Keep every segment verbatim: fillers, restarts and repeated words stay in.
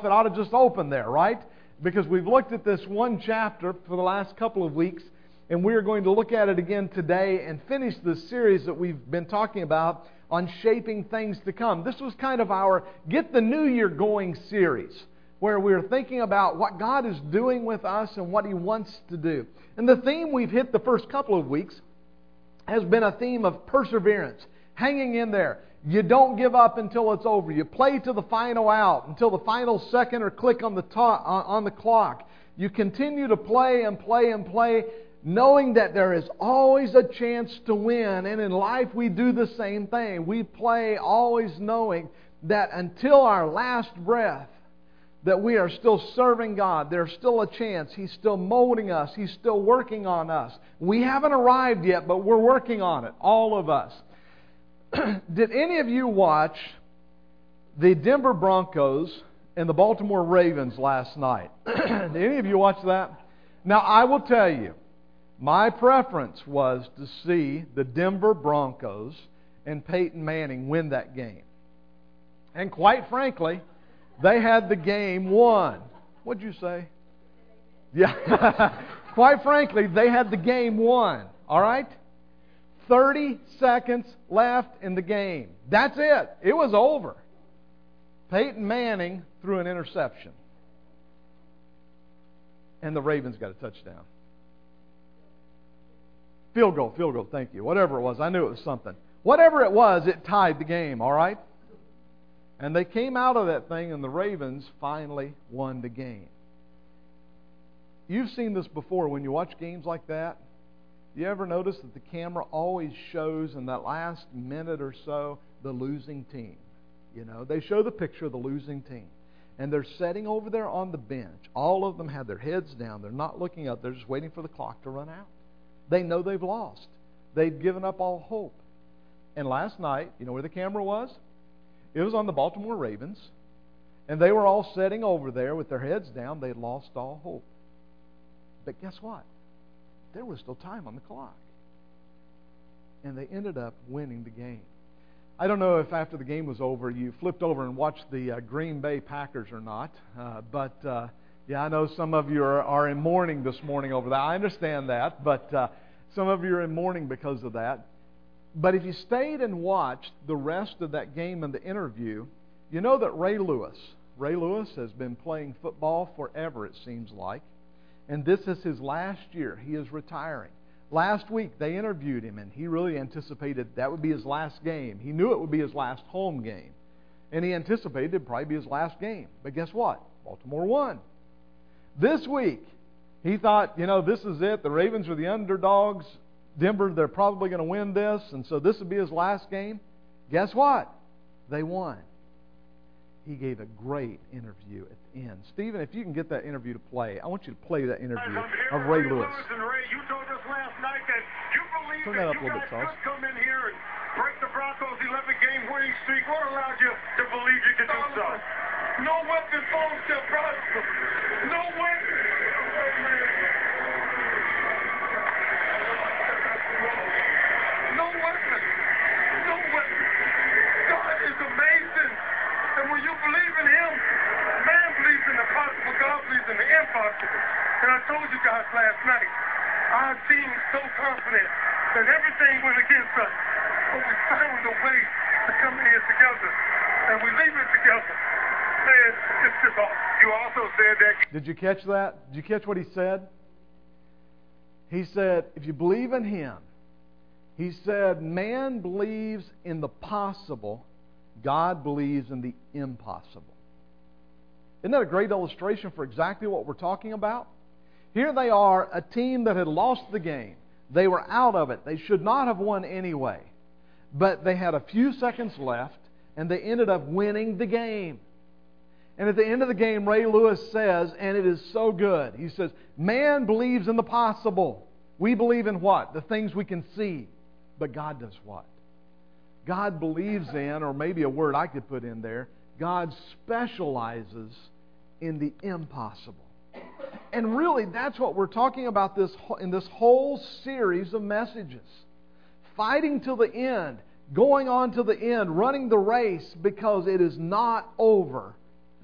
it ought to just open there, right? Because we've looked at this one chapter for the last couple of weeks, and we are going to look at it again today and finish this series that we've been talking about on shaping things to come. This was kind of our Get the New Year Going series, where we're thinking about what God is doing with us and what He wants to do. And the theme we've hit the first couple of weeks has been a theme of perseverance, hanging in there. You don't give up until it's over. You play to the final out, until the final second or click on the to- on the clock. You continue to play and play and play, knowing that there is always a chance to win. And in life we do the same thing. We play always knowing that until our last breath, that we are still serving God. There's still a chance. He's still molding us. He's still working on us. We haven't arrived yet, but we're working on it, all of us. Did any of you watch the Denver Broncos and the Baltimore Ravens last night? Did any of you watch that? Now, I will tell you, my preference was to see the Denver Broncos and Peyton Manning win that game. And quite frankly, they had the game won. What'd you say? Yeah. Quite frankly, they had the game won. All right? thirty seconds left in the game. That's it. It was over. Peyton Manning threw an interception. And the Ravens got a touchdown. Field goal, field goal, thank you. Whatever it was, I knew it was something. Whatever it was, it tied the game, all right? And they came out of that thing, and the Ravens finally won the game. You've seen this before when you watch games like that. You ever notice that the camera always shows in that last minute or so the losing team? You know, they show the picture of the losing team. And they're sitting over there on the bench. All of them have their heads down. They're not looking up. They're just waiting for the clock to run out. They know they've lost. They've given up all hope. And last night, you know where the camera was? It was on the Baltimore Ravens, and they were all sitting over there with their heads down. They had lost all hope. But guess what? There was still time on the clock. And they ended up winning the game. I don't know if after the game was over you flipped over and watched the uh, Green Bay Packers or not, uh, but uh, yeah, I know some of you are, are in mourning this morning over that. I understand that, but uh, some of you are in mourning because of that. But if you stayed and watched the rest of that game and the interview, you know that Ray Lewis, Ray Lewis has been playing football forever, it seems like. And this is his last year. He is retiring. Last week they interviewed him, and he really anticipated that would be his last game. He knew it would be his last home game. And he anticipated it would probably be his last game. But guess what? Baltimore won. This week, he thought, you know, this is it. The Ravens are the underdogs. Denver, they're probably going to win this, and so this would be his last game. Guess what? They won. He gave a great interview at the end. Stephen, if you can get that interview to play, I want you to play that interview of Ray Lewis. And Ray, you told us last night that you believe Turn that that up you a little guys bit, Charles. could come in here and break the Broncos' eleven-game winning streak. What allowed you to believe you could do so? No weapon formed shall prosper. No weapon. No weapon. No weapon. God is amazing. And when you believe in Him, man believes in the possible, God believes in the impossible. And I told you guys last night, our team is so confident that everything went against us. But we found a way to come here together. And we leave it together. Man, it's just awesome. You also said that. Did you catch that? Did you catch what he said? He said, if you believe in Him, he said, man believes in the possible, God believes in the impossible. Isn't that a great illustration for exactly what we're talking about? Here they are, a team that had lost the game. They were out of it. They should not have won anyway. But they had a few seconds left, and they ended up winning the game. And at the end of the game, Ray Lewis says, and it is so good, he says, man believes in the possible. We believe in what? The things we can see. But God does what? God believes in, or maybe a word I could put in there, God specializes in the impossible. And really, that's what we're talking about this in this whole series of messages. Fighting till the end, going on to the end, running the race, because it is not over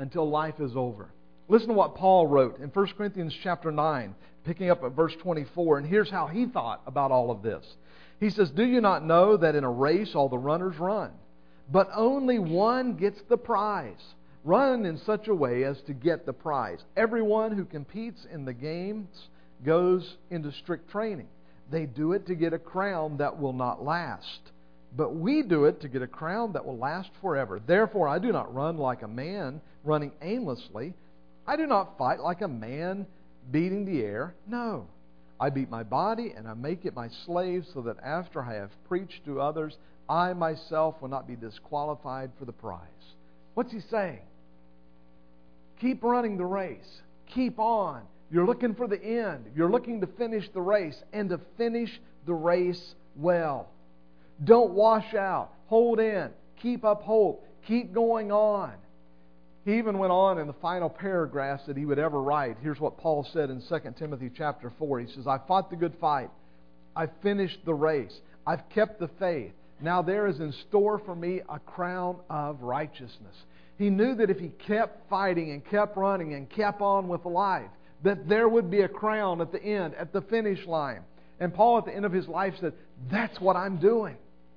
until life is over. Listen to what Paul wrote in First Corinthians chapter nine, picking up at verse twenty-four, and here's how he thought about all of this. He says, "Do you not know that in a race all the runners run, but only one gets the prize? Run in such a way as to get the prize. Everyone who competes in the games goes into strict training. They do it to get a crown that will not last. But we do it to get a crown that will last forever. Therefore, I do not run like a man running aimlessly. I do not fight like a man beating the air. No, I beat my body and I make it my slave, so that after I have preached to others, I myself will not be disqualified for the prize." What's he saying? Keep running the race. Keep on. You're looking for the end. You're looking to finish the race, and to finish the race well. Don't wash out. Hold in. Keep up hope. Keep going on. He even went on in the final paragraphs that he would ever write. Here's what Paul said in Second Timothy chapter four. He says, "I fought the good fight. I've finished the race. I've kept the faith. Now there is in store for me a crown of righteousness." He knew that if he kept fighting and kept running and kept on with life, that there would be a crown at the end, at the finish line. And Paul at the end of his life said, "That's what I'm doing."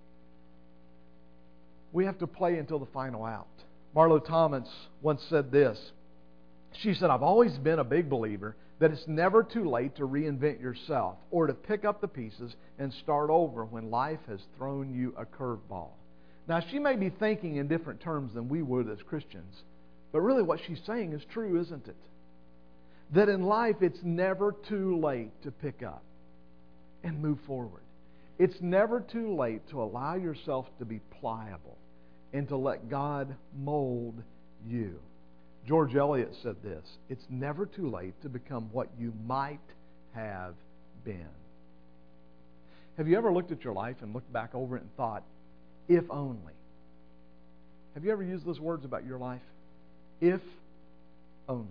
We have to play until the final out. Marlo Thomas once said this. She said, "I've always been a big believer that it's never too late to reinvent yourself or to pick up the pieces and start over when life has thrown you a curveball." Now, she may be thinking in different terms than we would as Christians, but really what she's saying is true, isn't it? That in life it's never too late to pick up and move forward. It's never too late to allow yourself to be pliable and to let God mold you. George Eliot said this, "It's never too late to become what you might have been." Have you ever looked at your life and looked back over it and thought, if only? Have you ever used those words about your life? If only.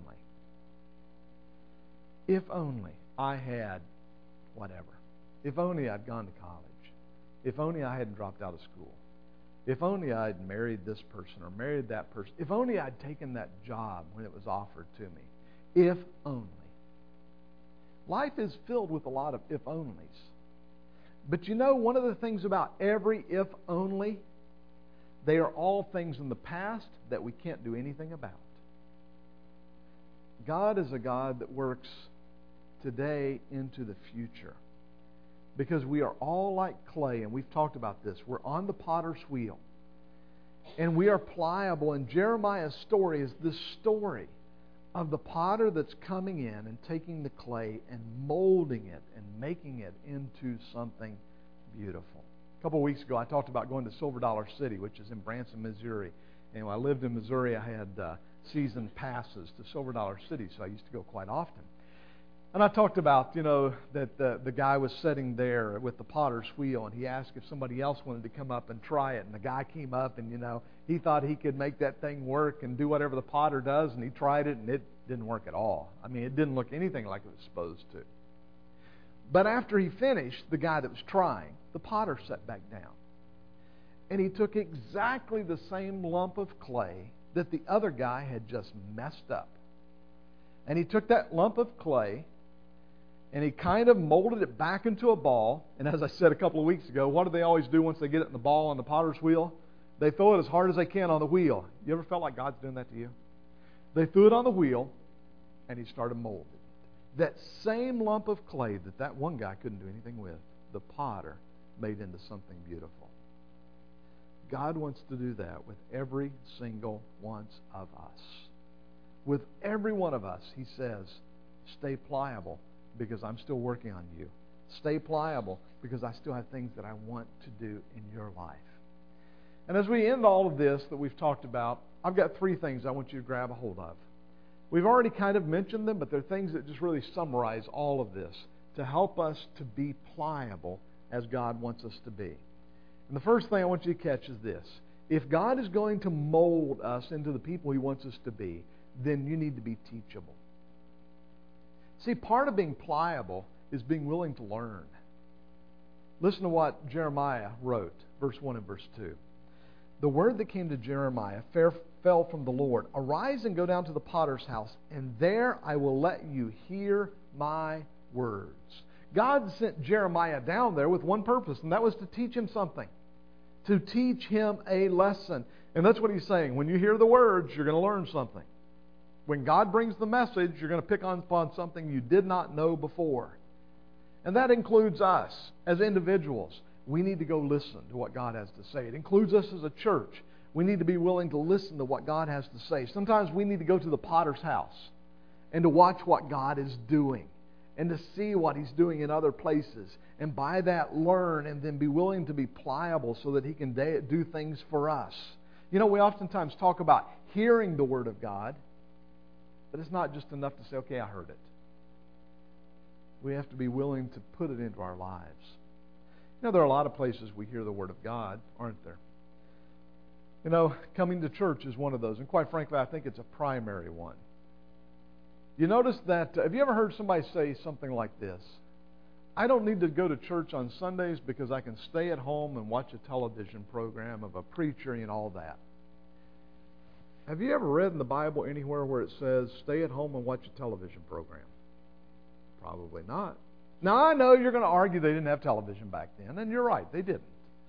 If only I had whatever. If only I'd gone to college. If only I hadn't dropped out of school. If only I'd married this person or married that person. If only I'd taken that job when it was offered to me. If only. Life is filled with a lot of if onlys. But you know, one of the things about every if only, they are all things in the past that we can't do anything about. God is a God that works today into the future. Because we are all like clay, and we've talked about this. We're on the potter's wheel. And we are pliable. And Jeremiah's story is this story of the potter that's coming in and taking the clay and molding it and making it into something beautiful. A couple of weeks ago, I talked about going to Silver Dollar City, which is in Branson, Missouri. And when I lived in Missouri, I had uh, season passes to Silver Dollar City, so I used to go quite often. And I talked about, you know, that the, the guy was sitting there with the potter's wheel, and he asked if somebody else wanted to come up and try it. And the guy came up, and, you know, he thought he could make that thing work and do whatever the potter does, and he tried it, and it didn't work at all. I mean, it didn't look anything like it was supposed to. But after he finished, the guy that was trying, the potter sat back down. And he took exactly the same lump of clay that the other guy had just messed up. And he took that lump of clay, and he kind of molded it back into a ball. And as I said a couple of weeks ago, what do they always do once they get it in the ball on the potter's wheel? They throw it as hard as they can on the wheel. You ever felt like God's doing that to you? They threw it on the wheel, and he started molding it. That same lump of clay that that one guy couldn't do anything with, the potter made into something beautiful. God wants to do that with every single one of us. With every one of us, He says, stay pliable, because I'm still working on you. Stay pliable, because I still have things that I want to do in your life. And as we end all of this that we've talked about, I've got three things I want you to grab a hold of. We've already kind of mentioned them, but they're things that just really summarize all of this to help us to be pliable as God wants us to be. And the first thing I want you to catch is this. If God is going to mold us into the people He wants us to be, then you need to be teachable. See, part of being pliable is being willing to learn. Listen to what Jeremiah wrote, verse one and verse two. The word that came to Jeremiah fell from the Lord. Arise and go down to the potter's house, and there I will let you hear my words. God sent Jeremiah down there with one purpose, and that was to teach him something. To teach him a lesson. And that's what he's saying. When you hear the words, you're going to learn something. When God brings the message, you're going to pick up on something you did not know before. And that includes us as individuals. We need to go listen to what God has to say. It includes us as a church. We need to be willing to listen to what God has to say. Sometimes we need to go to the potter's house and to watch what God is doing and to see what He's doing in other places. And by that, learn and then be willing to be pliable so that He can do things for us. You know, we oftentimes talk about hearing the Word of God, but it's not just enough to say, okay, I heard it. We have to be willing to put it into our lives. You know, there are a lot of places we hear the Word of God, aren't there? You know, coming to church is one of those. And quite frankly, I think it's a primary one. You notice that, uh, have you ever heard somebody say something like this? I don't need to go to church on Sundays because I can stay at home and watch a television program of a preacher and all that. Have you ever read in the Bible anywhere where it says, stay at home and watch a television program? Probably not. Now, I know you're going to argue they didn't have television back then, and you're right, they didn't.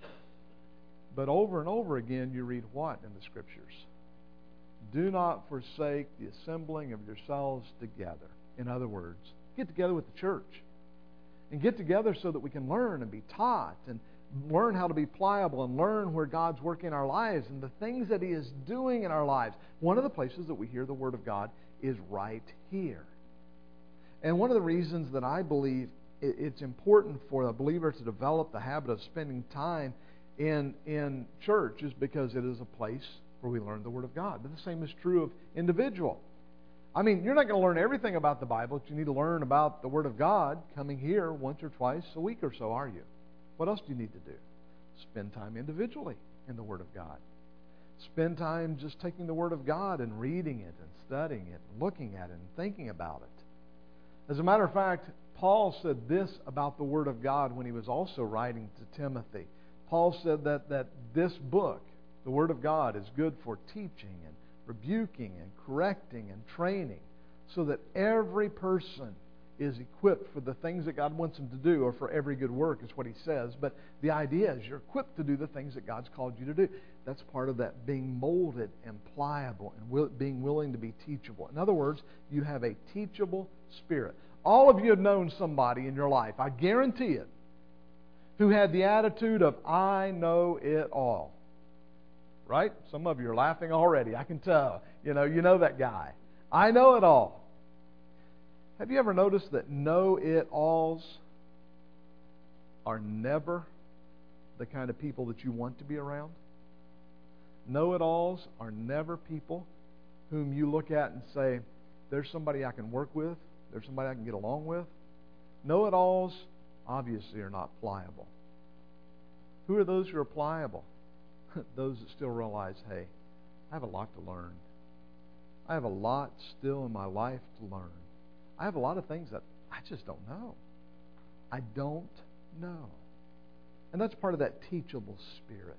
But over and over again, you read what in the Scriptures? Do not forsake the assembling of yourselves together. In other words, get together with the church. And get together so that we can learn and be taught and learn how to be pliable and learn where God's working in our lives and the things that He is doing in our lives. One of the places that we hear the Word of God is right here. And one of the reasons that I believe it's important for a believer to develop the habit of spending time in, in church is because it is a place where we learn the Word of God. But the same is true of individual. I mean, you're not going to learn everything about the Bible, but you need to learn about the Word of God coming here once or twice a week or so, are you? What else do you need to do? Spend time individually in the Word of God. Spend time just taking the Word of God and reading it and studying it and looking at it and thinking about it. As a matter of fact, Paul said this about the Word of God when he was also writing to Timothy. Paul said that, that this book, the Word of God, is good for teaching and rebuking and correcting and training so that every person is equipped for the things that God wants them to do, or for every good work is what he says. But the idea is you're equipped to do the things that God's called you to do. That's part of that being molded and pliable and will, being willing to be teachable. In other words, you have a teachable spirit. All of you have known somebody in your life, I guarantee it, who had the attitude of, I know it all. Right? Some of you are laughing already. I can tell. You know, you know that guy. I know it all. Have you ever noticed that know-it-alls are never the kind of people that you want to be around? Know-it-alls are never people whom you look at and say, there's somebody I can work with, there's somebody I can get along with. Know-it-alls obviously are not pliable. Who are those who are pliable? Those that still realize, hey, I have a lot to learn. I have a lot still in my life to learn. I have a lot of things that I just don't know. I don't know. And that's part of that teachable spirit.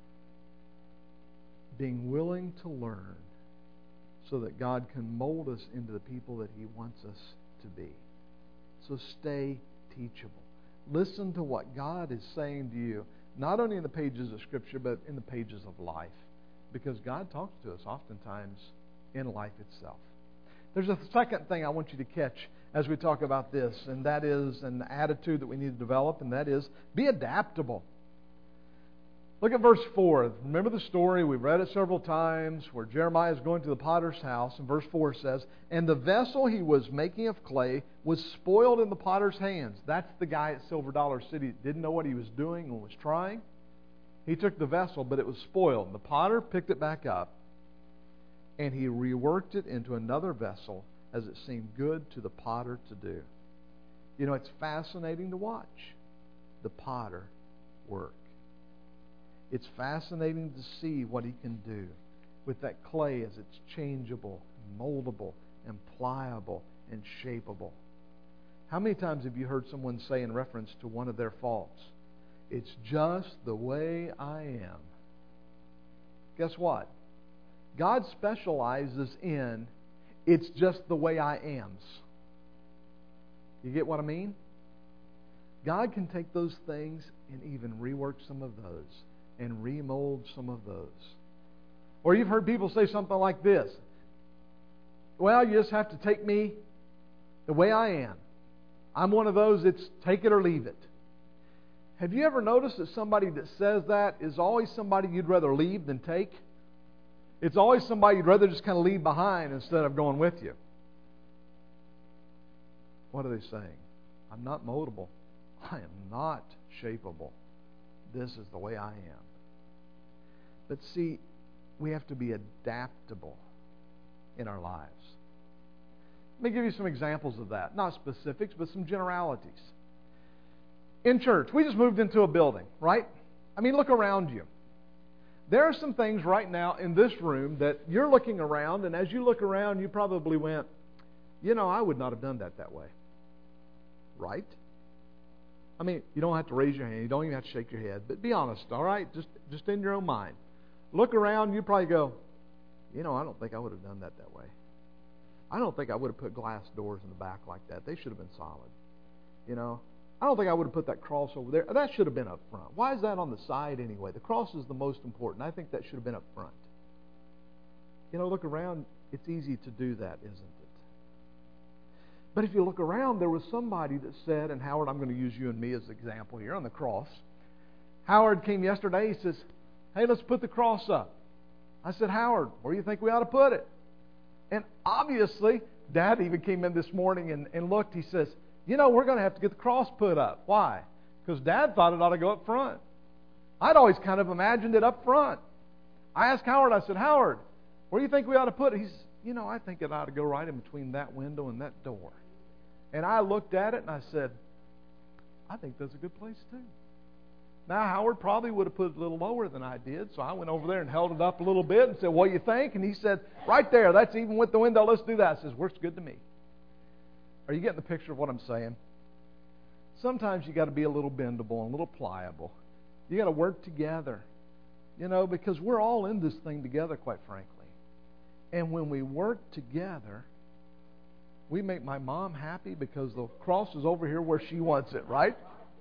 Being willing to learn so that God can mold us into the people that He wants us to be. So stay teachable. Listen to what God is saying to you, not only in the pages of Scripture, but in the pages of life. Because God talks to us oftentimes in life itself. There's a second thing I want you to catch as we talk about this, and that is an attitude that we need to develop, and that is be adaptable. Look at verse four. Remember the story, we've read it several times, where Jeremiah is going to the potter's house, and verse four says, and the vessel he was making of clay was spoiled in the potter's hands. That's the guy at Silver Dollar City that didn't know what he was doing and was trying. He took the vessel, but it was spoiled. And the potter picked it back up, and he reworked it into another vessel as it seemed good to the potter to do. You know, it's fascinating to watch the potter work. It's fascinating to see what he can do with that clay as it's changeable, and moldable, and pliable, and shapeable. How many times have you heard someone say in reference to one of their faults, it's just the way I am? Guess what? God specializes in, it's just the way I am. You get what I mean? God can take those things and even rework some of those and remold some of those. Or you've heard people say something like this. Well, you just have to take me the way I am. I'm one of those that's take it or leave it. Have you ever noticed that somebody that says that is always somebody you'd rather leave than take? It's always somebody you'd rather just kind of leave behind instead of going with you. What are they saying? I'm not moldable. I am not shapeable. This is the way I am. But see, we have to be adaptable in our lives. Let me give you some examples of that. Not specifics, but some generalities. In church, we just moved into a building, right? I mean, look around you. There are some things right now in this room that you're looking around, and as you look around, you probably went, you know, I would not have done that that way. Right? I mean, you don't have to raise your hand. You don't even have to shake your head. But be honest, all right? Just, just in your own mind. Look around, you probably go, you know, I don't think I would have done that that way. I don't think I would have put glass doors in the back like that. They should have been solid. You know, I don't think I would have put that cross over there. That should have been up front. Why is that on the side anyway? The cross is the most important. I think that should have been up front. You know, look around. It's easy to do that, isn't it? But if you look around, there was somebody that said, and Howard, I'm going to use you and me as an example here on the cross. Howard came yesterday. He says, hey, let's put the cross up. I said, Howard, where do you think we ought to put it? And obviously, Dad even came in this morning and, and looked. He says, you know, we're going to have to get the cross put up. Why? Because Dad thought it ought to go up front. I'd always kind of imagined it up front. I asked Howard, I said, Howard, where do you think we ought to put it? He says, you know, I think it ought to go right in between that window and that door. And I looked at it and I said, I think that's a good place too. Now, Howard probably would have put it a little lower than I did, so I went over there and held it up a little bit and said, what do you think? And he said, right there, that's even with the window, let's do that. I says, works good to me. Are you getting the picture of what I'm saying? Sometimes you got to be a little bendable and a little pliable. You got to work together, you know, because we're all in this thing together, quite frankly. And when we work together, we make my mom happy because the cross is over here where she wants it, right?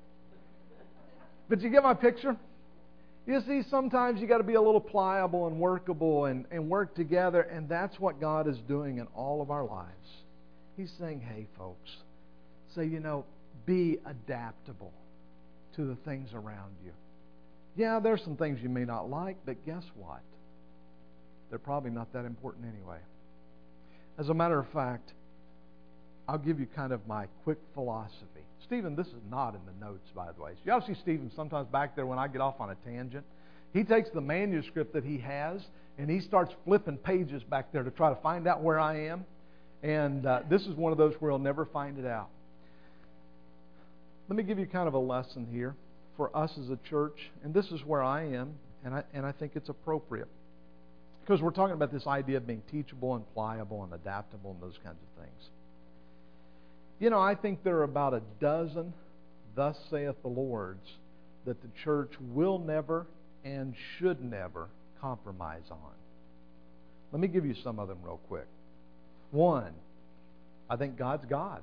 But you get my picture? You see, sometimes you got to be a little pliable and workable and, and work together, and that's what God is doing in all of our lives. He's saying, hey, folks, say, you know, be adaptable to the things around you. Yeah, there's some things you may not like, but guess what? They're probably not that important anyway. As a matter of fact, I'll give you kind of my quick philosophy. Stephen, this is not in the notes, by the way. So you ought to see Stephen sometimes back there when I get off on a tangent. He takes the manuscript that he has, and he starts flipping pages back there to try to find out where I am. And uh, this is one of those where he'll never find it out. Let me give you kind of a lesson here for us as a church. And this is where I am, and I, and I think it's appropriate. Because we're talking about this idea of being teachable and pliable and adaptable and those kinds of things. You know, I think there are about a dozen, thus saith the Lord, that the church will never and should never compromise on. Let me give you some of them real quick. One, I think God's God.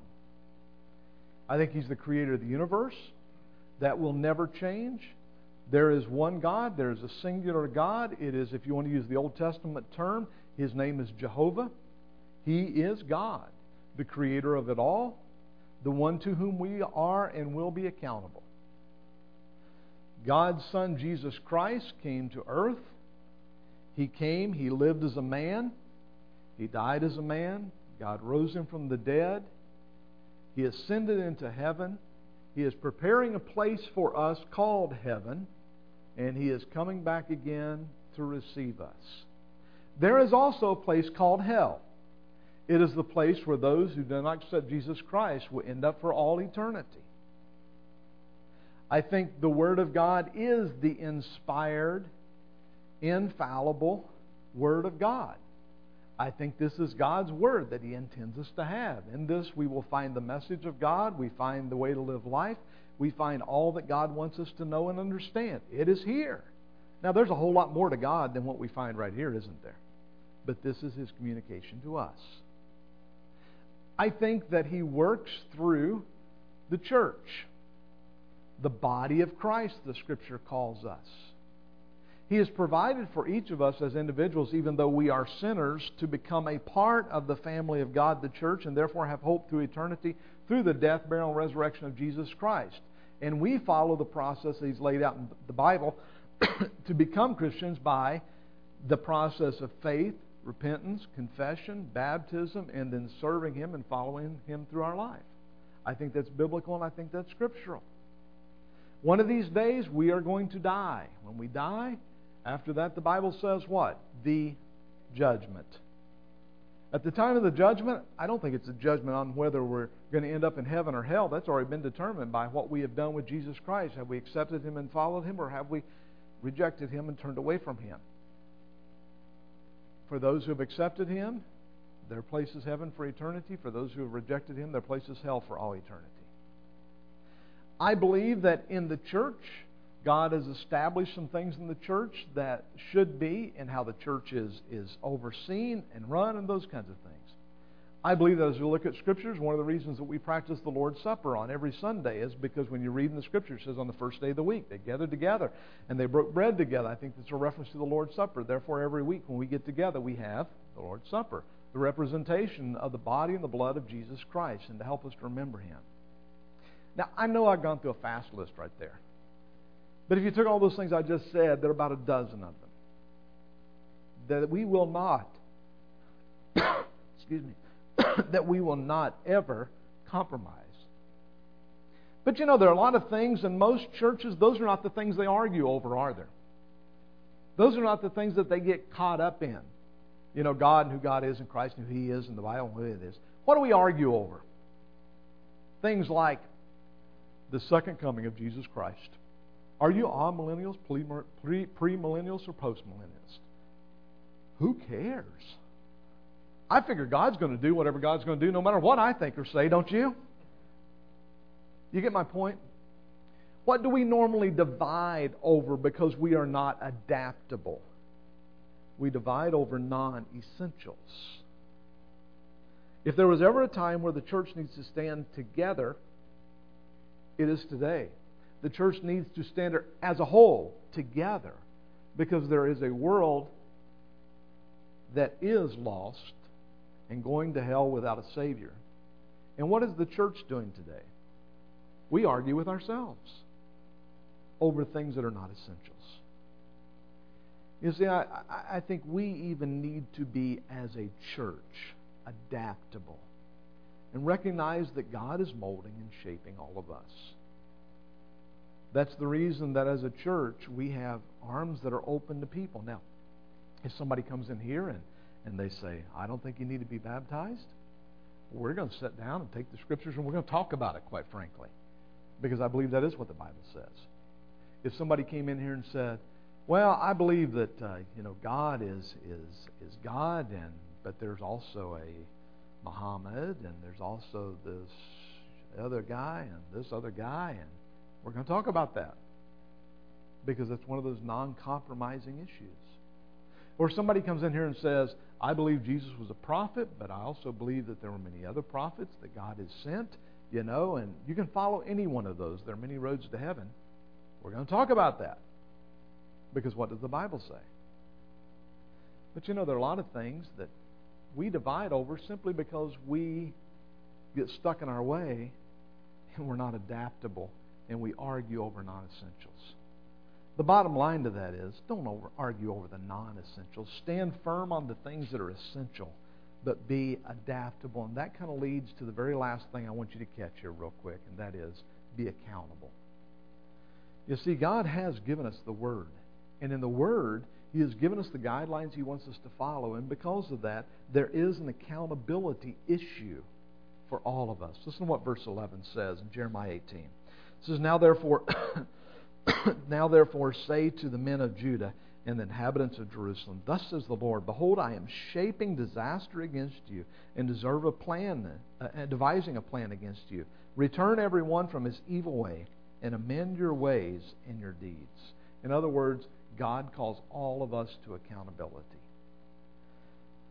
I think He's the creator of the universe. That will never change. There is one God. There is a singular God. It is, if you want to use the Old Testament term, His name is Jehovah. He is God, the creator of it all, the one to whom we are and will be accountable. God's Son, Jesus Christ, came to earth. He came, He lived as a man. He died as a man. God rose Him from the dead. He ascended into heaven. He is preparing a place for us called heaven, and He is coming back again to receive us. There is also a place called hell. It is the place where those who do not accept Jesus Christ will end up for all eternity. I think the Word of God is the inspired, infallible Word of God. I think this is God's Word that He intends us to have. In this we will find the message of God. We find the way to live life. We find all that God wants us to know and understand. It is here. Now there's a whole lot more to God than what we find right here, isn't there? but this is His communication to us. I think that He works through the church, the body of Christ, the Scripture calls us. He has provided for each of us as individuals, even though we are sinners, to become a part of the family of God, the church, and therefore have hope through eternity through the death, burial, and resurrection of Jesus Christ. And we follow the process that He's laid out in the Bible to become Christians by the process of faith, repentance, confession, baptism, and then serving Him and following Him through our life. I think that's biblical, and I think that's scriptural. One of these days, we are going to die. When we die, after that, the Bible says what? The judgment. At the time of the judgment, I don't think it's a judgment on whether we're going to end up in heaven or hell. That's already been determined by what we have done with Jesus Christ. Have we accepted Him and followed Him, or have we rejected Him and turned away from Him? For those who have accepted Him, their place is heaven for eternity. For those who have rejected Him, their place is hell for all eternity. I believe that in the church, God has established some things in the church that should be, and how the church is, is overseen and run, and those kinds of things. I believe that as we look at Scriptures, one of the reasons that we practice the Lord's Supper on every Sunday is because when you read in the Scripture, it says on the first day of the week, they gathered together and they broke bread together. I think that's a reference to the Lord's Supper. Therefore, every week when we get together, we have the Lord's Supper, the representation of the body and the blood of Jesus Christ, and to help us to remember Him. Now, I know I've gone through a fast list right there. But if you took all those things I just said, there are about a dozen of them that we will not, excuse me, that we will not ever compromise. But you know, there are a lot of things in most churches, those are not the things they argue over, are there? Those are not the things that they get caught up in. You know, God and who God is, and Christ and who He is, and the Bible and who it is. What do we argue over? Things like the second coming of Jesus Christ. Are you amillennials, pre-millennials, or post-millennials? Who cares? I figure God's going to do whatever God's going to do no matter what I think or say, don't you? You get my point? What do we normally divide over because we are not adaptable? We divide over non-essentials. If there was ever a time where the church needs to stand together, it is today. The church needs to stand as a whole together because there is a world that is lost and going to hell without a Savior. And what is the church doing today? We argue with ourselves over things that are not essentials. You see, I, I think we even need to be, as a church, adaptable and recognize that God is molding and shaping all of us. That's the reason that as a church we have arms that are open to people. Now, if somebody comes in here and, and they say, I don't think you need to be baptized, we're going to sit down and take the Scriptures and we're going to talk about it, quite frankly, because I believe that is what the Bible says. If somebody came in here and said, well, I believe that uh, you know God is is is God, and but there's also a Muhammad, and there's also this other guy and this other guy, and we're going to talk about that because it's one of those non-compromising issues. Or somebody comes in here and says, I believe Jesus was a prophet, but I also believe that there were many other prophets that God has sent, you know, and you can follow any one of those. There are many roads to heaven. We're going to talk about that because what does the Bible say? But you know, there are a lot of things that we divide over simply because we get stuck in our way and we're not adaptable. And we argue over non-essentials. The bottom line to that is, don't over, argue over the non-essentials. Stand firm on the things that are essential, but be adaptable. And that kind of leads to the very last thing I want you to catch here real quick, and that is, be accountable. You see, God has given us the Word. And in the Word, He has given us the guidelines He wants us to follow. And because of that, there is an accountability issue for all of us. Listen to what verse eleven says in Jeremiah eighteen. It says, Now therefore, now therefore say to the men of Judah and the inhabitants of Jerusalem, Thus says the Lord, Behold, I am shaping disaster against you, and deserve a plan, uh, devising a plan against you. Return every one from his evil way, and amend your ways and your deeds. In other words, God calls all of us to accountability.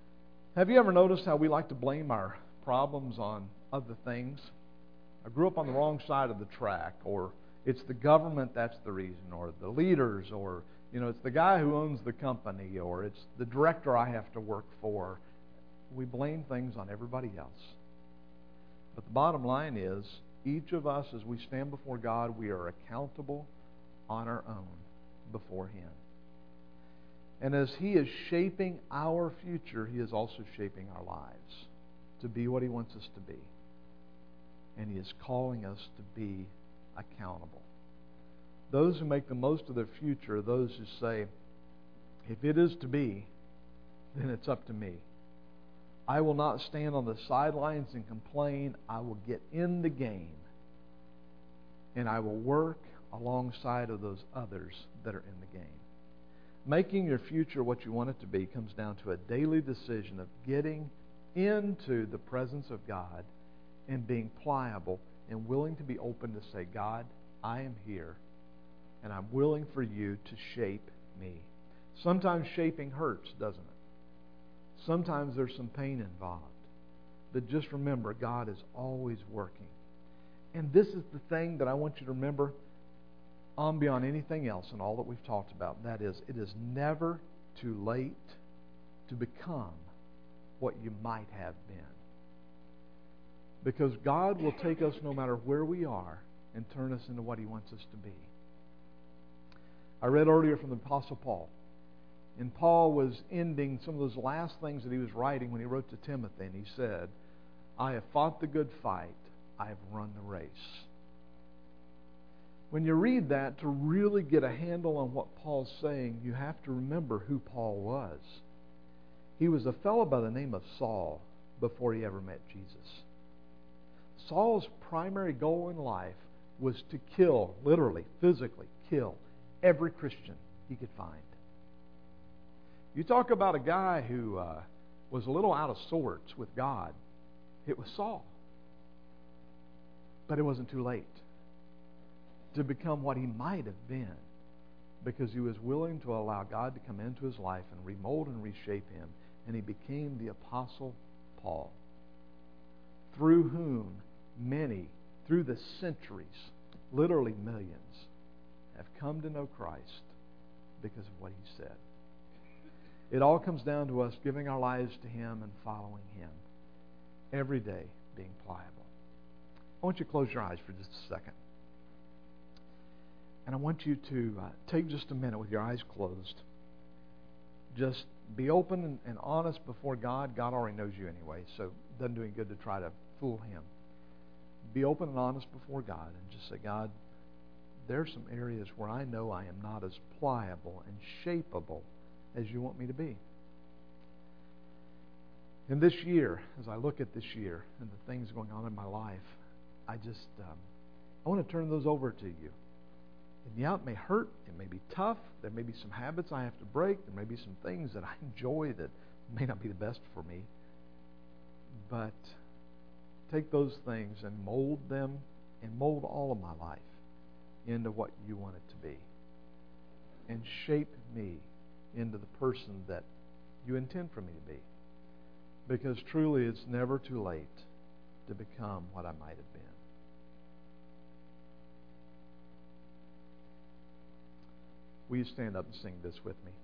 Have you ever noticed how we like to blame our problems on other things? I grew up on the wrong side of the track, or it's the government that's the reason, or the leaders, or you know, it's the guy who owns the company, or it's the director I have to work for. We blame things on everybody else. But the bottom line is, each of us, as we stand before God, we are accountable on our own before Him. And as He is shaping our future, He is also shaping our lives to be what He wants us to be. And He is calling us to be accountable. Those who make the most of their future are those who say, if it is to be, then it's up to me. I will not stand on the sidelines and complain. I will get in the game. And I will work alongside of those others that are in the game. Making your future what you want it to be comes down to a daily decision of getting into the presence of God and being pliable and willing to be open to say, God, I am here, and I'm willing for you to shape me. Sometimes shaping hurts, doesn't it? Sometimes there's some pain involved. But just remember, God is always working. And this is the thing that I want you to remember on beyond anything else and all that we've talked about. That is, it is never too late to become what you might have been. Because God will take us no matter where we are and turn us into what He wants us to be. I read earlier from the Apostle Paul. And Paul was ending some of those last things that he was writing when he wrote to Timothy. And he said, I have fought the good fight. I have run the race. When you read that, to really get a handle on what Paul's saying, you have to remember who Paul was. He was a fellow by the name of Saul before he ever met Jesus. Saul's primary goal in life was to kill, literally, physically, kill every Christian he could find. You talk about a guy who uh, was a little out of sorts with God. It was Saul. But it wasn't too late to become what he might have been, because he was willing to allow God to come into his life and remold and reshape him. And he became the Apostle Paul, through whom many, through the centuries, literally millions, have come to know Christ because of what he said. It all comes down to us giving our lives to Him and following Him. Every day being pliable. I want you to close your eyes for just a second. And I want you to uh, take just a minute with your eyes closed. Just be open and, and honest before God. God already knows you anyway, so it doesn't do any good to try to fool Him. Be open and honest before God and just say, God, there's some areas where I know I am not as pliable and shapeable as you want me to be. And this year, as I look at this year and the things going on in my life, I just, um, I want to turn those over to you. And yeah, it may hurt, it may be tough, there may be some habits I have to break, there may be some things that I enjoy that may not be the best for me. But take those things and mold them and mold all of my life into what you want it to be. And shape me into the person that you intend for me to be. Because truly it's never too late to become what I might have been. Will you stand up and sing this with me?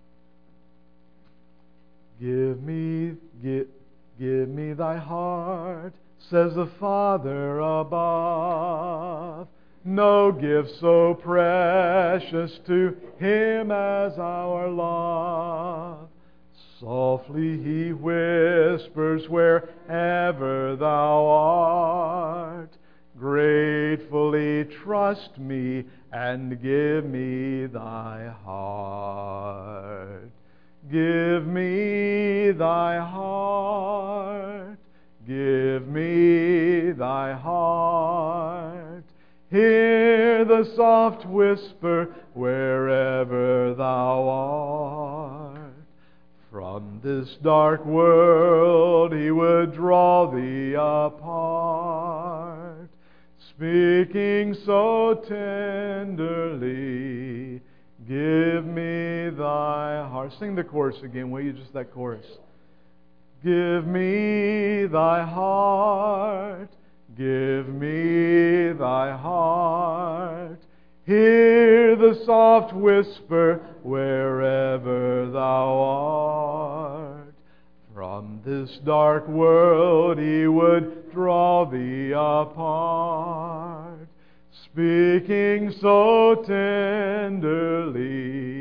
Give me, give, give me thy heart, says the Father above. No gift so precious to Him as our love. Softly He whispers wherever thou art. Gratefully trust me and give me thy heart. Give me thy heart. Give me thy heart. Hear the soft whisper wherever thou art. From this dark world He would draw thee apart, speaking so tenderly, give me thy heart. Sing the chorus again, will you? Just that chorus. Give me thy heart, give me thy heart. Hear the soft whisper wherever thou art. From this dark world He would draw thee apart, speaking so tenderly.